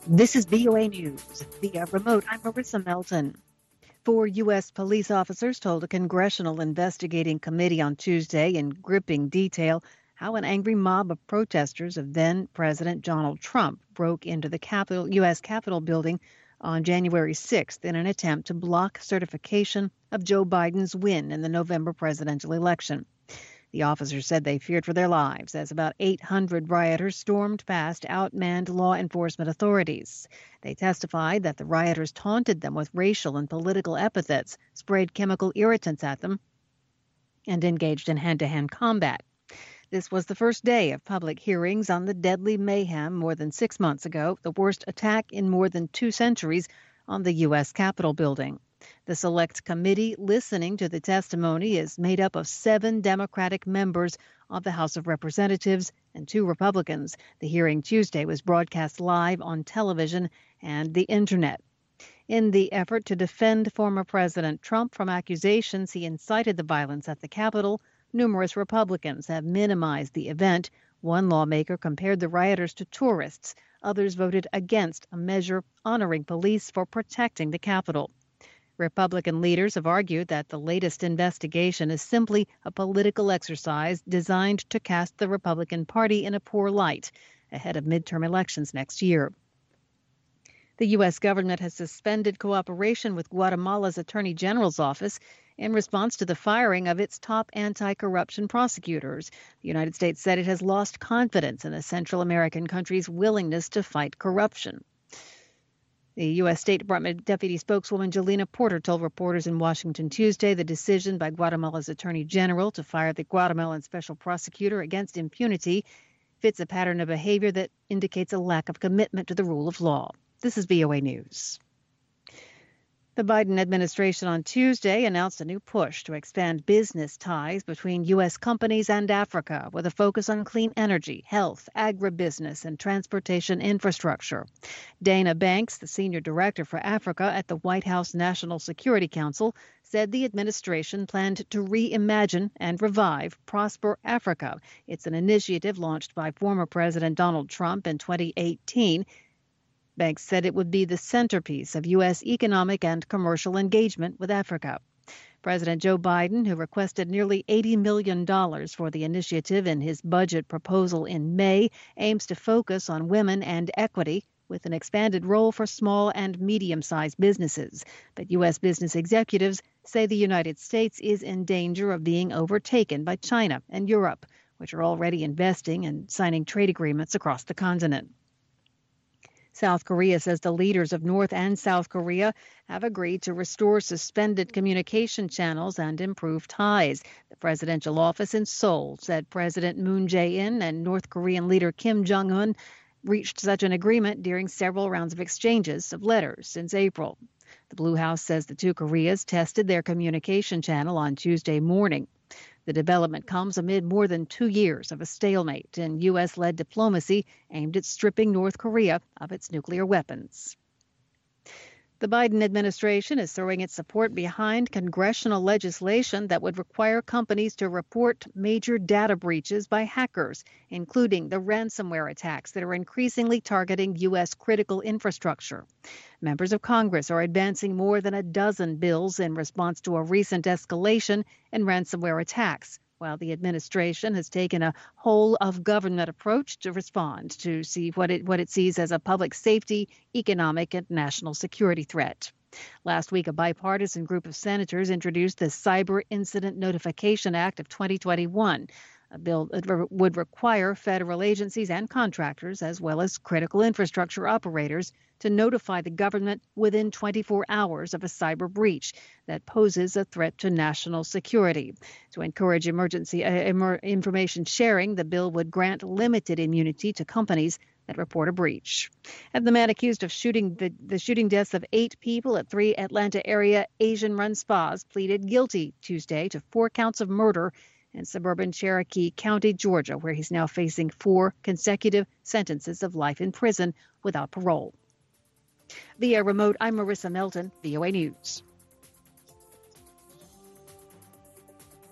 This is VOA News. Via remote, I'm Marissa Melton. 4 U.S. police officers told a congressional investigating committee on Tuesday in gripping detail how an angry mob of protesters of then-President Donald Trump broke into the U.S. Capitol building on January 6th in an attempt to block certification of Joe Biden's win in the November presidential election. The officers said they feared for their lives as about 800 rioters stormed past outmanned law enforcement authorities. They testified that the rioters taunted them with racial and political epithets, sprayed chemical irritants at them, and engaged in hand-to-hand combat. This was the first day of public hearings on the deadly mayhem more than 6 months ago, the worst attack in more than 2 centuries on the U.S. Capitol building. The Select Committee listening to the testimony is made up of 7 Democratic members of the House of Representatives and 2 Republicans. The hearing Tuesday was broadcast live on television and the Internet. In the effort to defend former President Trump from accusations he incited the violence at the Capitol, numerous Republicans have minimized the event. One lawmaker compared the rioters to tourists. Others voted against a measure honoring police for protecting the Capitol. Republican leaders have argued that the latest investigation is simply a political exercise designed to cast the Republican Party in a poor light ahead of midterm elections next year. The U.S. government has suspended cooperation with Guatemala's Attorney General's office in response to the firing of its top anti-corruption prosecutors. The United States said it has lost confidence in the Central American country's willingness to fight corruption. The U.S. State Department Deputy Spokeswoman Jelena Porter told reporters in Washington Tuesday the decision by Guatemala's Attorney General to fire the Guatemalan special prosecutor against impunity fits a pattern of behavior that indicates a lack of commitment to the rule of law. This is VOA News. The Biden administration on Tuesday announced a new push to expand business ties between U.S. companies and Africa with a focus on clean energy, health, agribusiness, and transportation infrastructure. Dana Banks, the senior director for Africa at the White House National Security Council, said the administration planned to reimagine and revive Prosper Africa. It's an initiative launched by former President Donald Trump in 2018. Banks said it would be the centerpiece of U.S. economic and commercial engagement with Africa. President Joe Biden, who requested nearly $80 million for the initiative in his budget proposal in May, aims to focus on women and equity with an expanded role for small and medium-sized businesses. But U.S. business executives say the United States is in danger of being overtaken by China and Europe, which are already investing and signing trade agreements across the continent. South Korea says the leaders of North and South Korea have agreed to restore suspended communication channels and improve ties. The presidential office in Seoul said President Moon Jae-in and North Korean leader Kim Jong-un reached such an agreement during several rounds of exchanges of letters since April. The Blue House says the 2 Koreas tested their communication channel on Tuesday morning. The development comes amid more than 2 years of a stalemate in U.S.-led diplomacy aimed at stripping North Korea of its nuclear weapons. The Biden administration is throwing its support behind congressional legislation that would require companies to report major data breaches by hackers, including the ransomware attacks that are increasingly targeting U.S. critical infrastructure. Members of Congress are advancing more than a dozen bills in response to a recent escalation in ransomware attacks, while the administration has taken a whole-of-government approach to respond to see what it sees as a public safety, economic, and national security threat. Last week, a bipartisan group of senators introduced the Cyber Incident Notification Act of 2021, a bill that would require federal agencies and contractors, as well as critical infrastructure operators, to notify the government within 24 hours of a cyber breach that poses a threat to national security. To encourage emergency information sharing, the bill would grant limited immunity to companies that report a breach. And the man accused of shooting the shooting deaths of 8 people at 3 Atlanta area Asian-run spas pleaded guilty Tuesday to 4 counts of murder in suburban Cherokee County, Georgia, where he's now facing 4 consecutive sentences of life in prison without parole. Via remote, I'm Marissa Melton, VOA News.